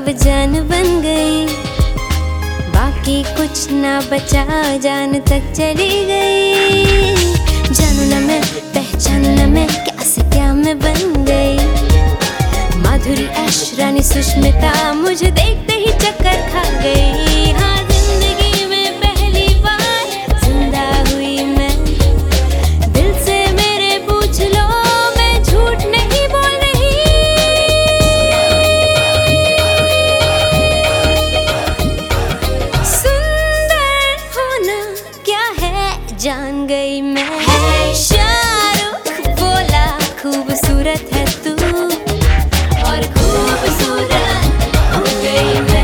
अब जान बन गई, बाकी कुछ ना बचा, जान तक चली गई। जानू ना मैं, पहचानू ना मैं, क्या से क्या मैं बन गई। माधुरी, ऐश, रानी, सुष्मिता, मुझे देखते ही चक्कर खा गई। हाँ, जिंदगी में पहली बार जिंदा हुई मैं, दिल से मेरे पूछ लो, मैं झूठ नहीं बोल रही। सुंदर होना क्या है जान गई मैं। शाहरुख बोला खूबसूरत है तू, और खूबसूरत हो गई मैं,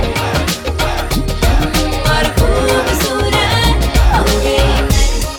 और खूबसूरत हो गई मैं।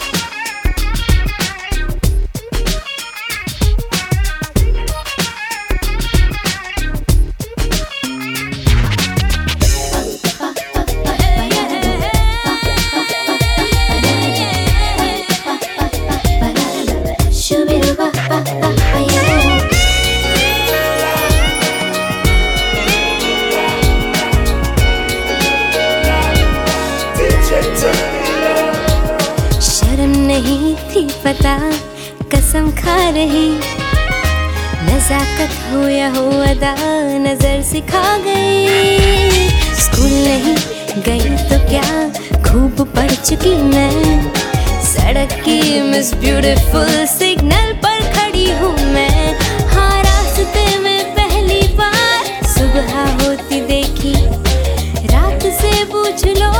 शर्म नहीं थी पता, कसम खा रही, नजाकत हो या हो अदा, नजर सिखा गई। स्कूल नहीं गई तो क्या, खूब पढ़ चुकी मैं, सड़क की मिस ब्यूटीफुल, सिग्नल पर खड़ी हूँ मैं। हाँ, रास्ते में पहली बार सुबह होती देखी, रात से पूछ लो,